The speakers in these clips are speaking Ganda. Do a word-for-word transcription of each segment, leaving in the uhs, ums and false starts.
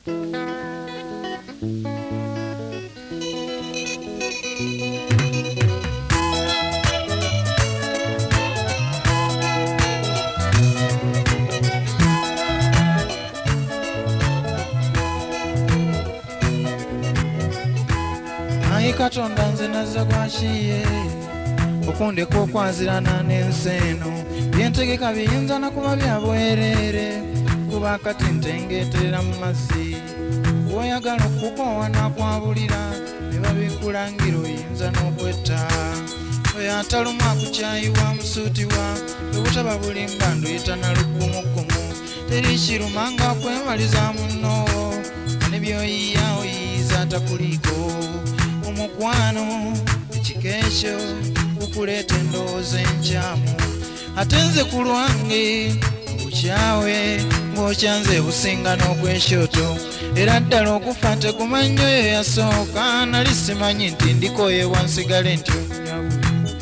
Ayi Katonda nze nazza kwakiye okundeka okwazirana n'ensi eno byentegeka biyinza nakuba bya bwerere kuba kati ntengeeterera mu mazzi woyagala okukoowa nakwabulira ne babikulangira oyinza n'okwetta oyo ataluma akukyayiwa musuutiwa obutaba bulimba nduyita na luggumugumu teri kiruma nga kwemaliza munno ne byoyiya oyiyiza atakuliiko omukwano ekikeesho kukuleeta endowooza enkyamu ate nze ku lwange obukyawe ng'okyanze businga n'okweshoto era ddala okufa tegumanyi oyo yasooka nali simanyi nti ndikoyebwa nsigale nti onyabu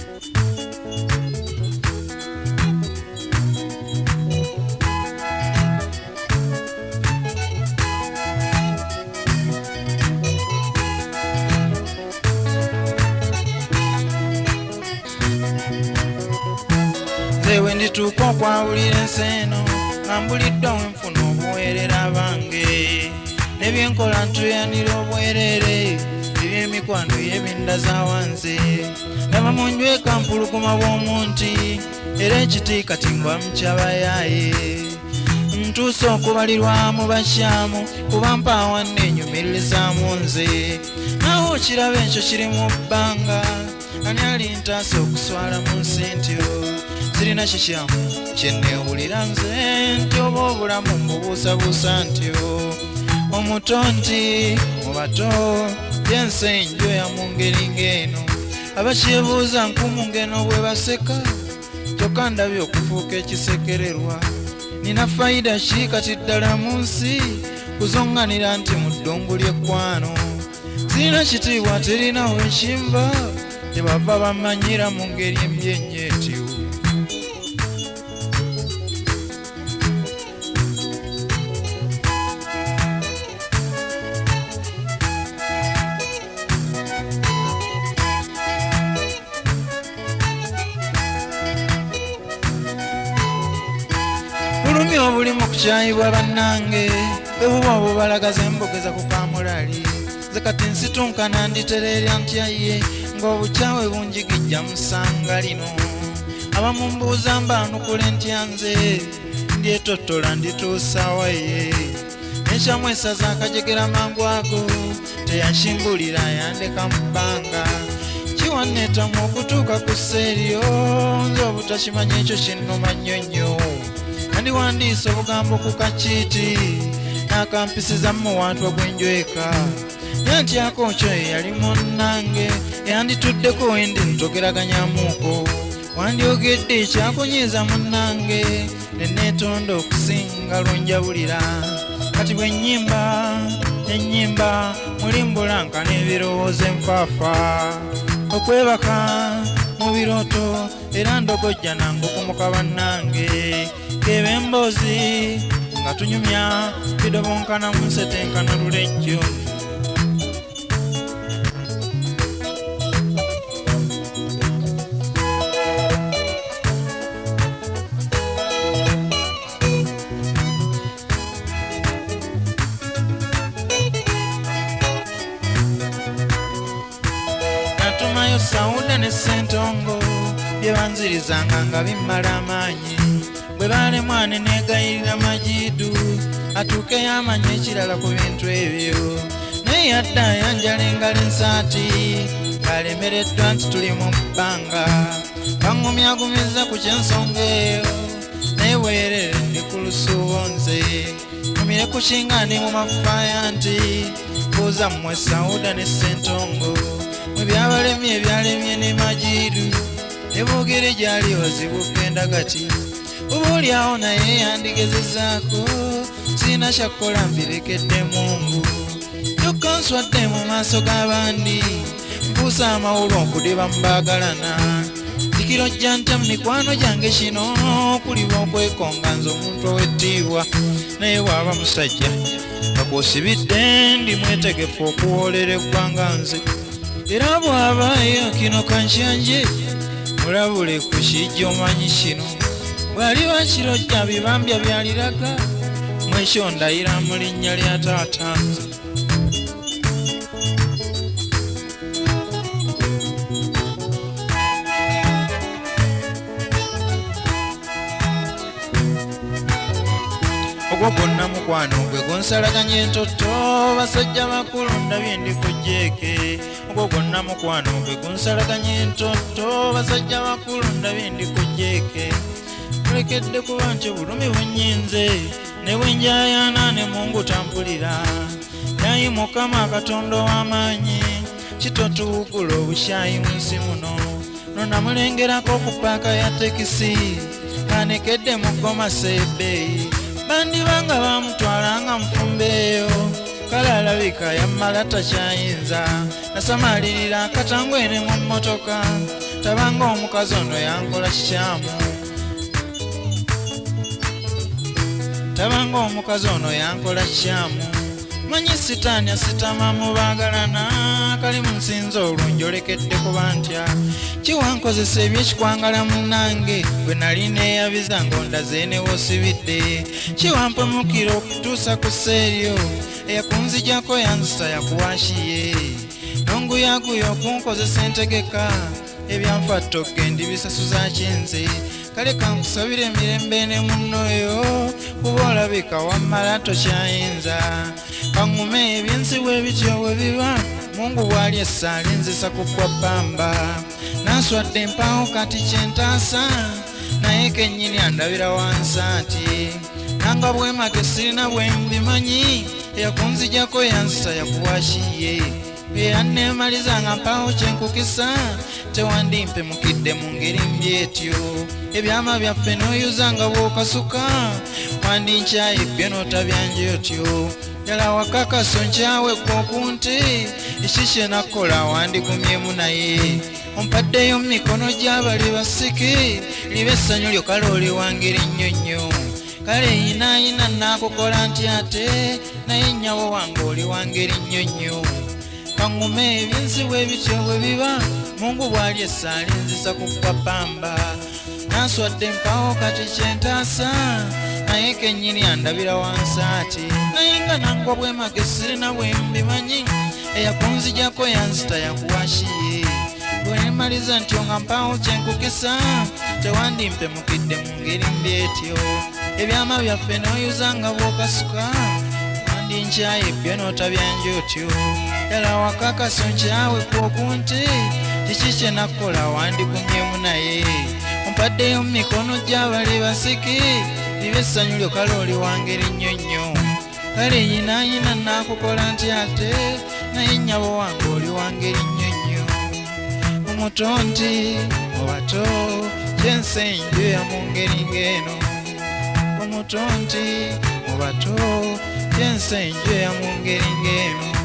Zewe ndituuka okwabulira ensi eno nga mbuliddwa wenfuna obuweerera bange nebyenkola ntuyanira obwerere ebyemikwano y'ebindaza wanze ndaba mu njweka mpuluguma bw'omunti era ekiti kati ngwa mukyabayaaye ntuuse okubalirwa mu bakyamu kuba mpaawa nnenyumirizaamu nze nawe okiraba ekyo kiri mu bbanga ani alintaasa okuswala mu nsi ntyo sirina kikyamu kyenneewulira nze nti oba obulamu mbubuusabuusa ntyo omuto nti mu bato yensi enjoya mu ngeri ng'eno abakyebuuza nkumu ng'eno bwe baseka kyokka ndabye okufuuka ekisekererwa nina fayida ki kati ddala mu nsi kuzonganira nti mu ddungu ly'eggwano sirina kitiibwa terinawo ekinva tebava bamanyira mu ngeri embyenyeetyo bulumi obulimu kukyayibwa bannange bwebuba obubalagaza embogeza ku kamulali nze kati nsitunkana nditererya ntyaye ng'obukyawe bunjigijja mu ssanga lino abamu mbuuza mbaanukule ntya nze ndyetottola ndituusawa ye nekyamu esaza akajegera mangu ago teyankimbulira yandeka mu bbanga kiwanneetamu okutuuka ku sseeryo nze obutakimanya ekyo kinnuma nnyonnyo nandiwandiisa obugambo ku kakiiti n'akampisiza mu wantu ogw'enjweka nantyako kyo yali munnange eyandituddeko wendi ntogeraganyamuuko wandyogedde ekyakunyiiza munnange neneetonda okusinga lwenjabulira kati bwe nnyimba ennyimba mulimbulanka n'ebirowoozo enfaafa okwebaka mu birooto era ndogojja nangukumuka bannange kebe emboozi nga tunyumya bidobonkana mu nsetenkana lulejjo natumayo Sawuda ne Ssentongo bye banzirizanga nga bimmala amaanyi bwe baalemwane neegayirira Majidu atuukeyo amanya ekirala ku bintu ebyo naye yadde ayanjala engalo ensaati ng'alemereddwa nti tuli mu bbanga baŋŋumyagumiza ku kyensonga eyo naye weerere ndi ku lusuubo nze numire ku kingaani mu mafaaya nti buuza mmwe Sawuda ne Ssentongo mwe byabalemye ebyalemye ne Majidu ne boogere gyali wazibu kugenda gati obaolyawo naye yandigezezaako sirina kyakkola mbirekedde Mungu kyokka nswadde mu maaso g'abandi mpuusa amawulu okudiba mu baagalana tikiro jja ntya mu mikwano gyange kino kuliba okwekonga nze omuntu ow'ettiibwa naye bw'aba musajja kakwosibidde ndi mwetegefu okuwoolera eggwanga nze era bw'abaayo kino kankyanje mulabule ku kijja omanyi kino bw'ali bakirojja bibambya byaliraga mwekyo ndayira mu linnya lya taata nze ogwo gwonna mukwano gwe gunsalaganya entoto basajja bakulu ndabye ndi ku jjeeke ogwo gwonna mukwano gwe gunsalaganya entoto basajja bakulu ndabye ndi ku jjeeke mulekedde kuba nti obulumi bunnyinze ne bwenjayaana ne mungu tampulira naye mukama katonda w'amaanyi kitotuukula obukyayi mu nsi muno nonamulengerako ku paaka ya tekisi anekedde mu goma seebeeyi bandibanga bamutwalanga mufumbeeyo kale alabika yammala takyayinza nasamalirira akatangwene mu mmotoka tabanga omukazi ono yankola kikyamu tabanga omukazi ono yankola kikyamu manyi sitaani asitama mu baagalana kali mu nsinza olungi olekedde kuba ntya kiwankozesa ebyekikwangala munnange gwe nali neeyabiza ng'ondaze ne wosibidde kiwampemukira okutuusa ku seeryo eyakunzijako yanzita yakuwashiye nonguyaguya okunkozesa entegeka ebyanfatto gendi bisasuza kinze kale kankusabira emirembe ne munnoyo kuba olabika wammala tokyayinza kaŋŋume ebyensiwa ebityo bwe biba mungu bw'ali essaali nzisa kuggwa bbamba nanswadde empaawo kati kyentaasa naye kennyini andabira wansi ati nanga bwemage sirina bwe mbimanyi eyakunzijako yanzita yakuwashiye byeyanneemaliza nga mpaawo kyenkukisa tewandimpe mukidde mu ngeri mbi etyo ebyama byaffe n'oyuza nga bw'okasuka wandinkyaye bye n'otabyanje otyo ddala wakakaso nkyawe gwokunti eki kye nakola wandigumyemu naye ompaddeyo mu mikono gy'abali basiki liba essanyu lyo kale oli wangeri nnyo nnyo kale yinaayina naakukola nti ate naye nnyabo wange oli wangeri nnyo nnyo kaŋŋume ebyensiwa ebityo bwe biba mungu bw'ali essaali nzisa kuggwa bbamba nanswadde empaawo kati kyentaasa naye kennyini andabira wansi ati naye nga nangwa bwemage sirina bwe mbimanyi eyakunzijako yanzita yakuwashiye bwenemaliza ntyo nga mpaawo kyenkukisa tewandimpe mukidde mu ngeri mbi etyo ebyama byaffe n'oyuza nga bw'okasuka wandinkyaye bye n'otabyanje otyo ddala wakakaso nkyawe kwokunti kiki kye nakola wandigumyemu naye ompaddeyo mu mikono gy'abali basiki liba essanyu lyo kale oli wangeri nnyo nnyo kale yinaayina naakukola nti ate naye nnyabo wange oli wangeri nnyo nnyo omutonti mu bato kyensenju ya mu ngeri ng'eno omutonti mu bato kyensenju ya mu ngeri ng'eno